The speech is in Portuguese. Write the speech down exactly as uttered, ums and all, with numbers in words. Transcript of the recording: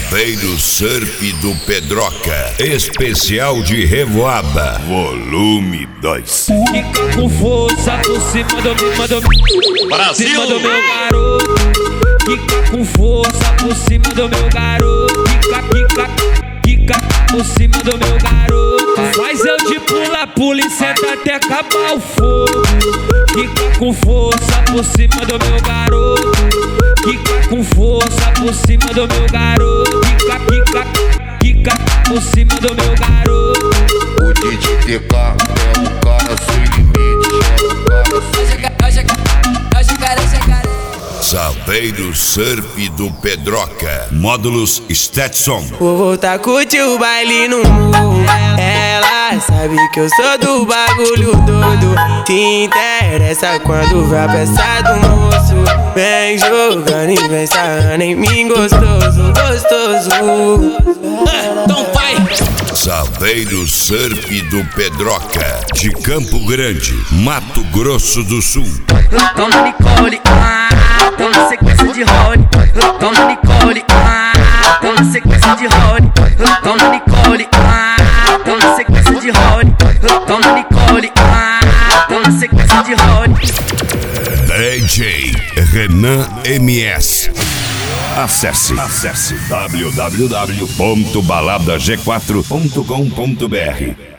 Saveiro Surf do Pedroca, especial de Revoada, volume dois. Fica com força por cima do meu, do, Brasil. cima do meu garoto. Fica com força por cima do meu garoto. Fica, fica, fica por cima do meu garoto. Faz eu de pula, pula e senta até acabar o fogo. Fica com força por cima do meu garoto. Fica com força por cima do meu garoto. Fica, fica, fica por cima do meu garoto. O D J T K é um cara sem limite, é um cara sem... Saveiro Surf do Pedroca, módulos Stetson. Vou voltar a curtir o baile no morro. Ela sabe que eu sou do bagulho todo. Te interessa quando vai a peça do moço. Vem jogando e vem sarrando em mim gostoso, gostoso. Então vai. Saveiro Surf do Pedroca, de Campo Grande, Mato Grosso do Sul. Toma Nicole, ah, toma sequência de Rony. Toma Nicole, ah, toma sequência de Rony. Toma Nicole, ah, toma sequência de Rony. Toma Nicole, ah, toma sequência de Rony. D J Renan M S. Acesse, acesse w w w ponto balada g quatro ponto com ponto b r.